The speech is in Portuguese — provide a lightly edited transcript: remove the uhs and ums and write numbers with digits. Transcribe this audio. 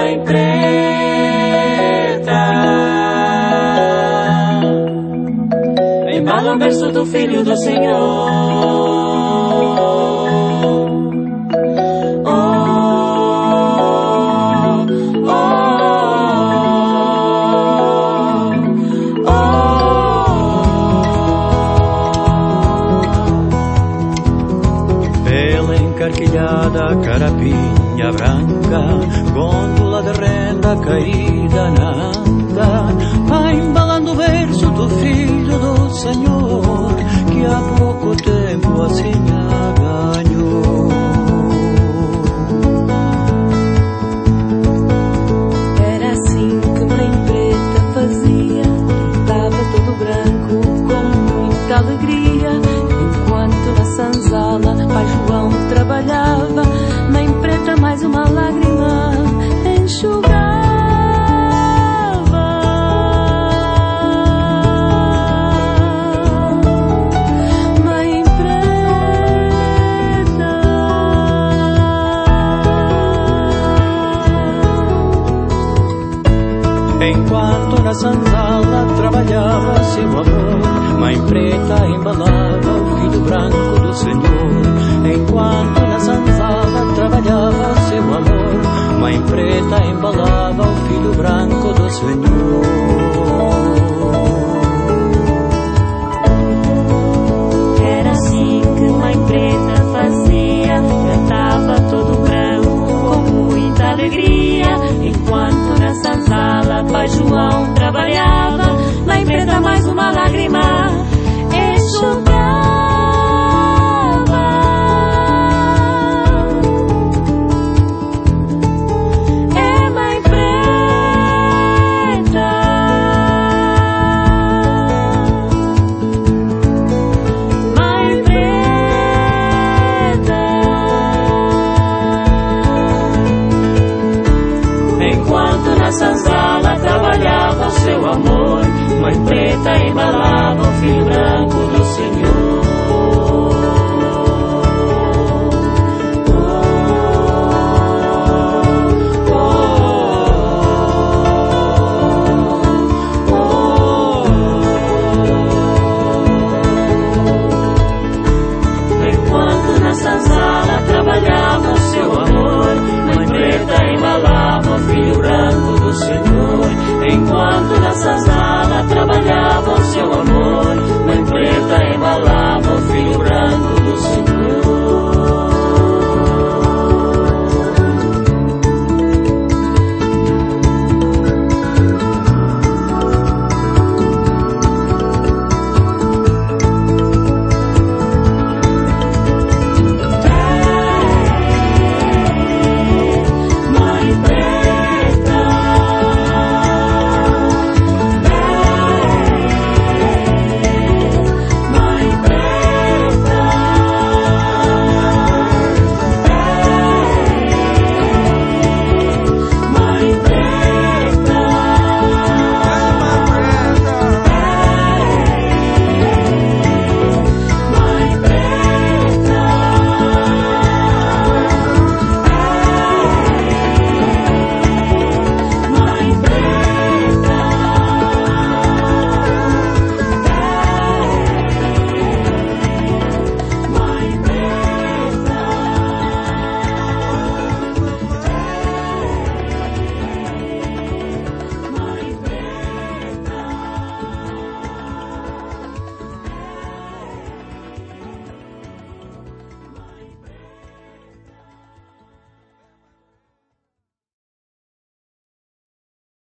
Mãe preta, embala o berço do Filho do Senhor. Encarquilhada, carapinha branca, gôndola de renda caída na anda, vai embalando o berço do Filho do Senhor, que há pouco tempo assim a ganhou. Era assim que Mãe Preta fazia, estava todo branco com muita alegria, enquanto na senzala Pai João trabalhava, Mãe Preta mais uma lágrima enxugava. Mãe Preta, enquanto na senzala trabalhava seu amor, Mãe Preta embalava